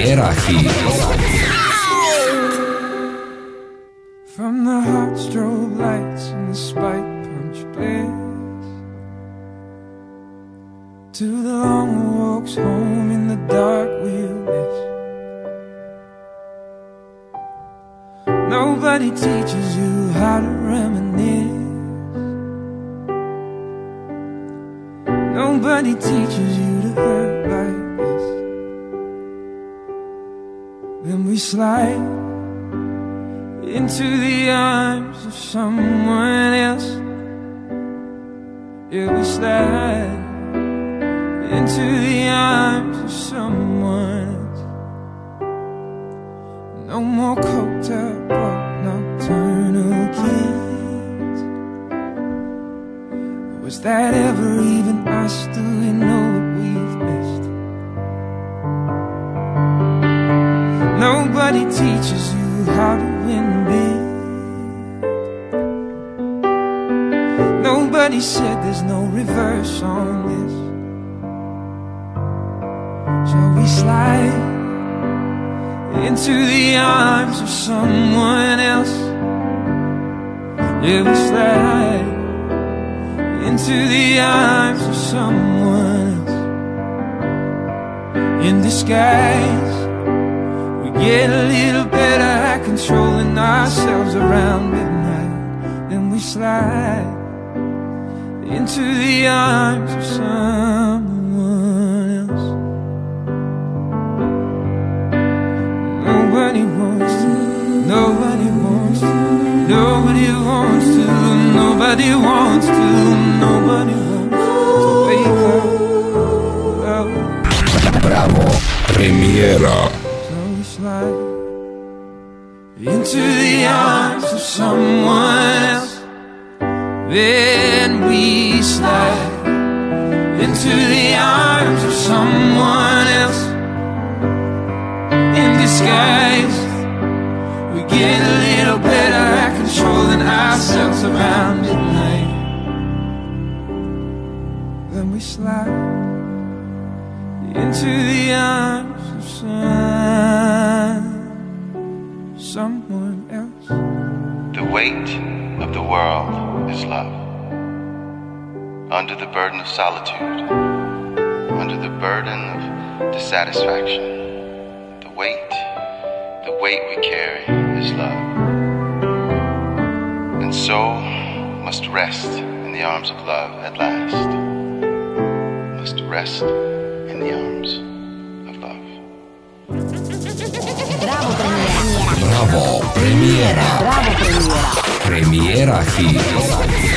Premiera Hit. From the hot strobe lights and the spike punch blades to the long walks home in the dark we'll miss. Nobody teaches you how to reminisce. Nobody teaches you to hurt like this. Then we slide into the arms of someone else. Yeah, we slide into the arms of someone else. No more coked up or nocturnal kids. Was that ever even us? Do we know what we've missed? Nobody teaches you how to win big. Nobody said there's no reverse on this. So we slide into the arms of someone else. Yeah, we slide into the arms of someone else. In disguise, we get a little better at controlling ourselves around midnight. Then we slide into the arms of someone else. Nobody wants to, nobody wants to, nobody wants to, nobody wants to, nobody wants to wake up. Bravo, Premiera. So we slide into the arms of someone else. Then we slide into the arms of someone else. In disguise, we get a little better at controlling ourselves around midnight. Then we slide into the arms of someone else. The weight of the world is love. Under the burden of solitude, under the burden of dissatisfaction, the weight we carry is love. And so must rest in the arms of love at last. Must rest in the arms of love. Bravo, Premiera. Premiera Hit.